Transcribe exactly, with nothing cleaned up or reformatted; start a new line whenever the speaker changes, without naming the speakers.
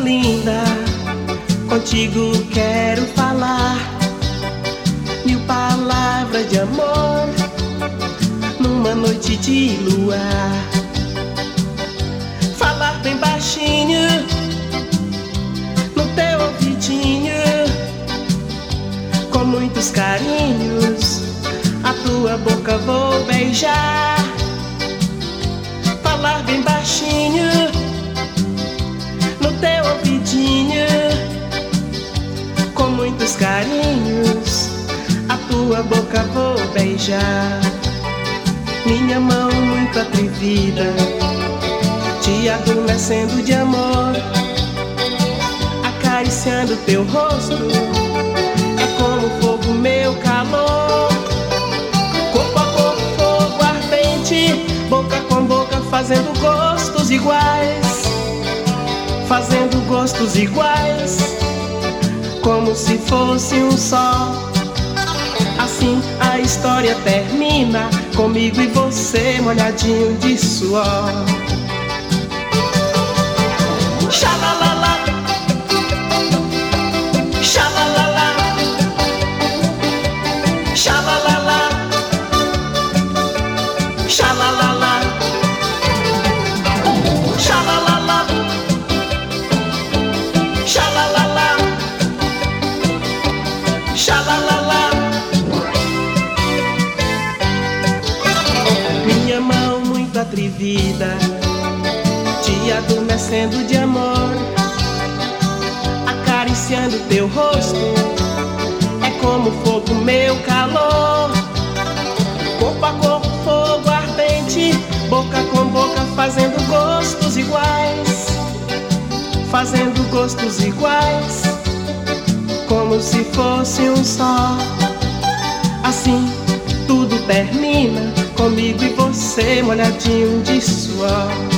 linda, contigo quero falar mil palavras de amor numa noite de luar. Falar bem baixinho no teu ouvidinho, com muitos carinhos a tua boca vou beijar. Falar bem baixinho no teu ouvidinho, com muitos carinhos a tua boca vou beijar. Minha mão muito atrevida, te adormecendo de amor, acariciando teu rosto, é como fogo meu calor. Corpo a corpo, fogo ardente, boca com boca fazendo gostos iguais, fazendo gostos iguais, como se fosse um só. Assim a história termina, comigo e você molhadinho de suor. Xalalala, xalalala, xalalala, xalalala, xalalala, xalalala, xalalala. Minha mão muito atrevida, te adormecendo de amor, acariciando teu rosto, é como fogo meu calor. Corpo a corpo, fogo ardente, boca com boca fazendo gostos iguais, fazendo gostos iguais, como se fosse um só. Assim tudo termina, comigo e você molhadinho de suor.